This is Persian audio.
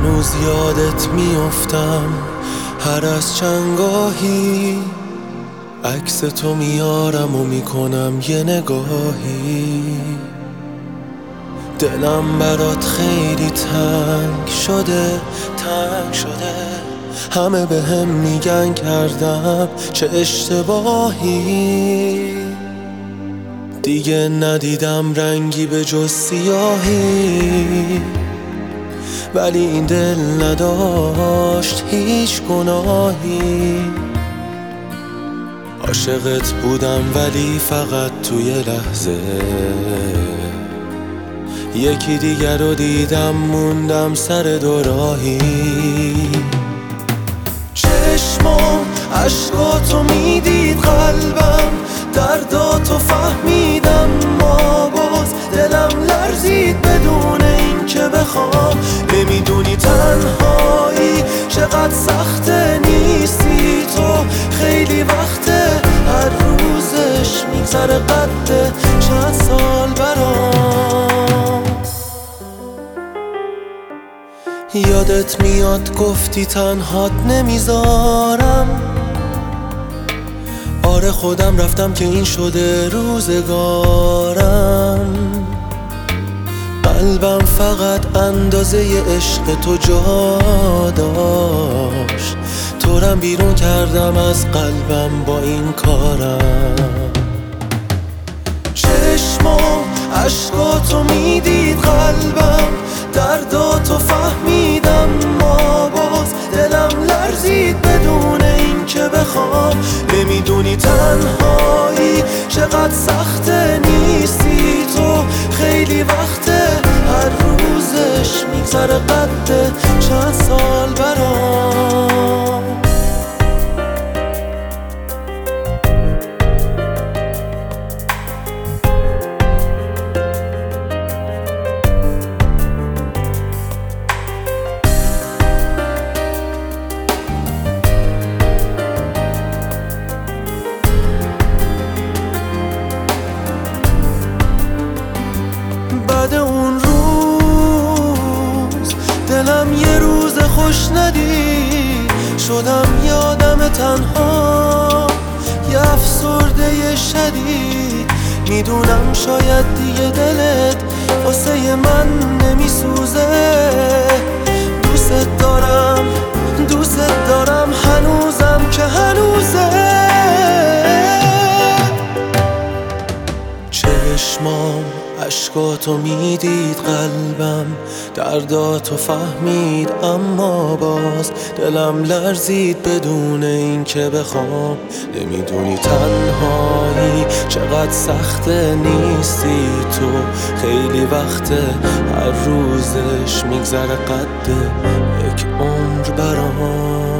هنوز یادت میافتم هر از چندگاهی، عکس تو میارم و میکنم یه نگاهی. دلم برات خیلی تنگ شده، تنگ شده. همه به هم میگن کردم چه اشتباهی، دیگه ندیدم رنگی به جز سیاهی. ولی این دل نداشت هیچ گناهی، عاشقت بودم ولی فقط توی لحظه. یکی دیگر رو دیدم موندم سر دوراهی. چشمام عشقاتو میدید، قلبم درداتو فهمیدم، ما باز دلم لرزید بدون این که بخوام. نمیدونی تنهایی چقدر سخته، نیستی تو خیلی وقته، هر روزش میگذره قده چند سال برام. یادت میاد گفتی تنهات نمیذارم، آره خودم رفتم که این شده روزگارم. قلبم فقط اندازه عشق تو جا داشت، تورم بیرون کردم از قلبم با این کارم. چشمام عشقاتو میدید، قلبم درداتو فهمیدم، ما باز دلم لرزید بدون این که بخوام. نمیدونی تنهایی چقدر سخته، نیستی تو خیلی وقته، هر روزش میگذره قده چند سال برام. بعد اون روز دلم یه روز خوش ندید، شدم یادم تنها، یه افسرده شدید. میدونم شاید دیگه دلت واسه من نمیسوزه، دوست دارم، دوست دارم هنوزم که هنوزه. چشمام عشقاتو میدید، قلبم درداتو فهمید، اما باز دلم لرزید بدون این که بخوام. نمیدونی تنهایی چقدر سخته، نیستی تو خیلی وقته، هر روزش میگذره قده یک عمر برام.